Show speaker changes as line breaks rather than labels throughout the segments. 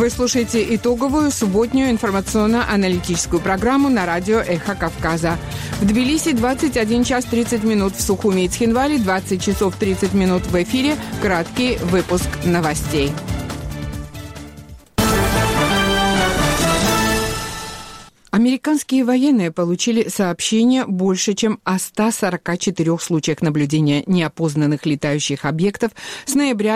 Вы слушаете итоговую субботнюю информационно-аналитическую программу на радио «Эхо Кавказа». В Тбилиси 21 час 30 минут, в Сухуми и Цхинвале 20 часов 30 минут. В эфире краткий выпуск новостей. Американские военные получили сообщение больше, чем о 144 случаях наблюдения неопознанных летающих объектов с ноября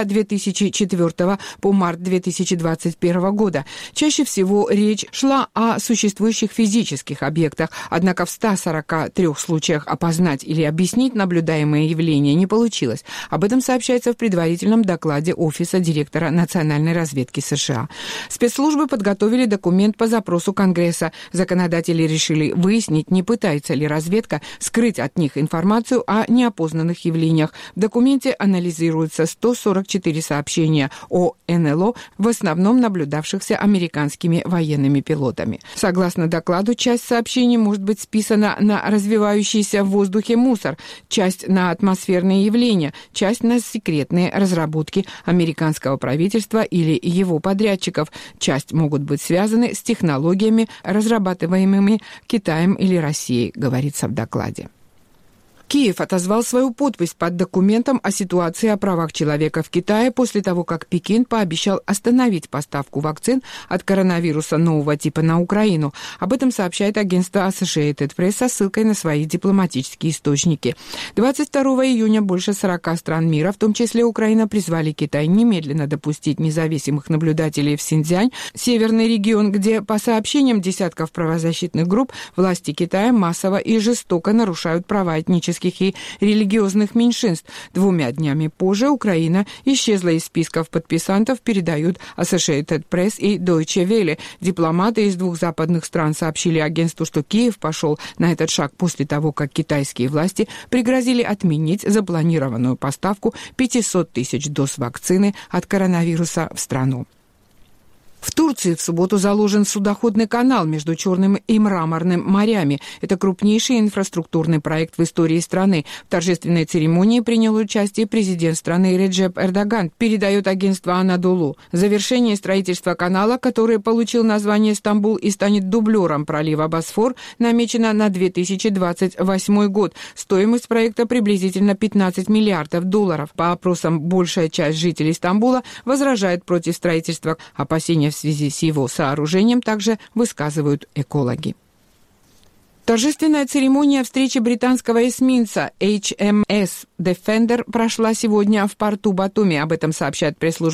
2004 по март 2021 года. Чаще всего речь шла о существующих физических объектах, однако в 143 случаях опознать или объяснить наблюдаемые явления не получилось. Об этом сообщается в предварительном докладе Офиса директора национальной разведки США. Спецслужбы подготовили документ по запросу Конгресса. Законодатели решили выяснить, не пытается ли разведка скрыть от них информацию о неопознанных явлениях. В документе анализируются 144 сообщения о НЛО, в основном наблюдавшихся американскими военными пилотами. Согласно докладу, часть сообщений может быть списана на развивающийся в воздухе мусор, часть на атмосферные явления, часть на секретные разработки американского правительства или его подрядчиков, часть могут быть связаны с технологиями, разрабатываемыми Китаем или Россией, говорится в докладе. Киев отозвал свою подпись под документом о ситуации о правах человека в Китае после того, как Пекин пообещал остановить поставку вакцин от коронавируса нового типа на Украину. Об этом сообщает агентство Associated Press со ссылкой на свои дипломатические источники. 22 июня больше 40 стран мира, в том числе Украина, призвали Китай немедленно допустить независимых наблюдателей в Синьцзянь, северный регион, где, по сообщениям десятков правозащитных групп, власти Китая массово и жестоко нарушают права этнических и религиозных меньшинств. 2 днями позже Украина исчезла из списков подписантов, передают Associated Press и Deutsche Welle. Дипломаты из 2 западных стран сообщили агентству, что Киев пошел на этот шаг после того, как китайские власти пригрозили отменить запланированную поставку 500 тысяч доз вакцины от коронавируса в страну. В Турции в субботу заложен судоходный канал между Черным и Мраморным морями. Это крупнейший инфраструктурный проект в истории страны. В торжественной церемонии принял участие президент страны Реджеп Эрдоган, передает агентство Анадолу. Завершение строительства канала, который получил название Стамбул и станет дублером пролива Босфор, намечено на 2028 год. Стоимость проекта приблизительно $15 миллиардов. По опросам, большая часть жителей Стамбула возражает против строительства. Опасения в связи с его сооружением также высказывают экологи. Торжественная церемония встречи британского эсминца HMS Defender прошла сегодня в порту Батуми. Об этом сообщает пресс-служба